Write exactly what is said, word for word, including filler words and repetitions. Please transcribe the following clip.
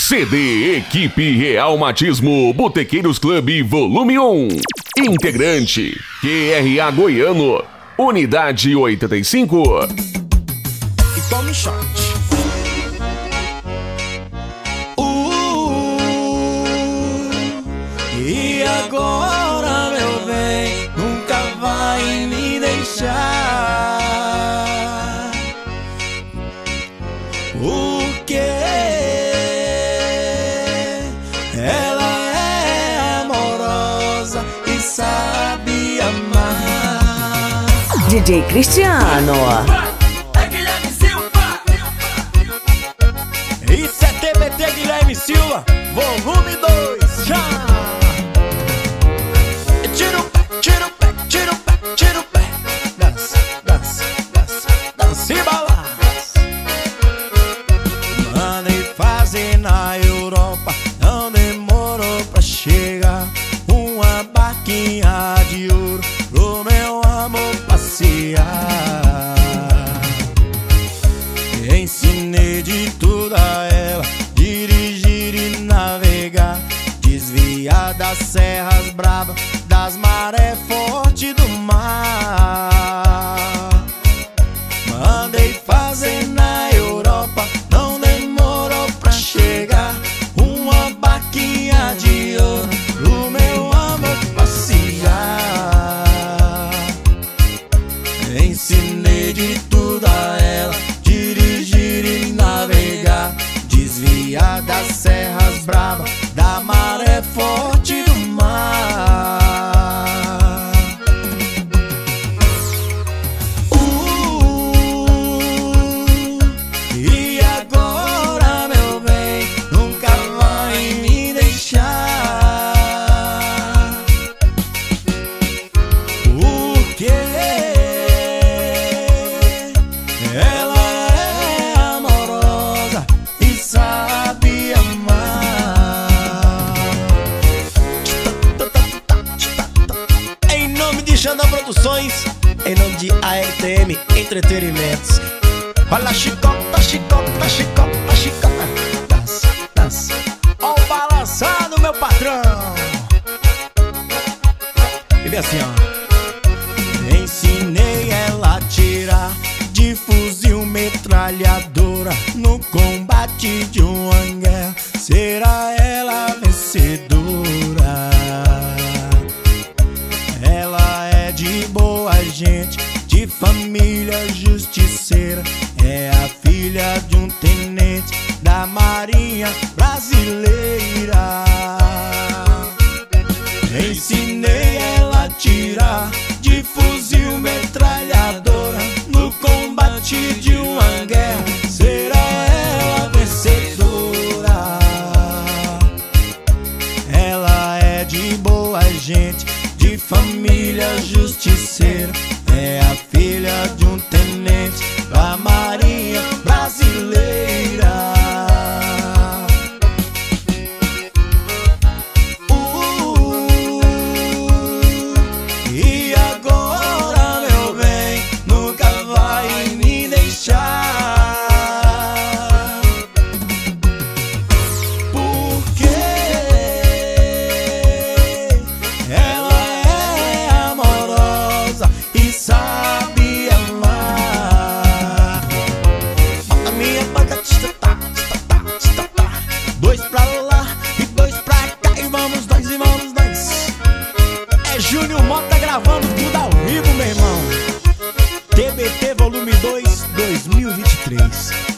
C D Equipe Realmatismo Botequeiros Clube Volume um. Integrante Q R A Goiano, Unidade oitenta e cinco. E tome shot. Uh, e agora, meu bem, nunca vai me deixar. Porque ela é amorosa e sabe amar. D J Cristiano. É Guilherme Silva. Isso é T B T Guilherme Silva, volume dois. Já. Tira o pé, tira o pé, tira o pé, tira o pé. Dança, dança, dança, dança e balança. Mandei fazer na Europa, não demorou pra chegar. Uma barquinha de ouro pro meu amor passear. Ensinei de tudo a ela, dirigir e navegar, desviar das serras bravas, das marés fortes do mar. Mandei fazer na Europa, não demorou pra chegar. Uma barquinha de ouro pro meu amor passear. Ensinei de tudo a ela, dirigir e navegar, desviar das serras bravas, da maré forte do mar. Uh, e agora, meu bem, nunca vai me deixar. Porque ela é amorosa e sabe amar. Em nome de Xandão Produções, em nome de A R T M Entretenimentos. Olha a chicota, chicota, chicota, chicota. Dança, dança. Ó o balançado, meu patrão. E vem assim, ó. Ensinei ela a tirar de fuzil metralhadora no combate de uma guerra. Será ela a vencedora? Ela é de boa gente, de família justiceira. É a filha de um tenente da Marinha Brasileira. Ensinei ela a tirar de fuzil metralhadora no combate de uma guerra. Será ela a vencedora? Ela é de boa gente, de família justiceira. É a filha de um tenente da Marinha Brasileira. E agora, meu bem, nunca vai me deixar. Porque ela é amorosa e sabe amar. Bota a minha banca, tá, tá, tá, tá. Dois pra lá e dois pra cá, e vamos nós, e vamos nós. É Júnior Mota gravando tudo ao vivo, meu irmão. T B T Volume dois, dois mil e vinte e três.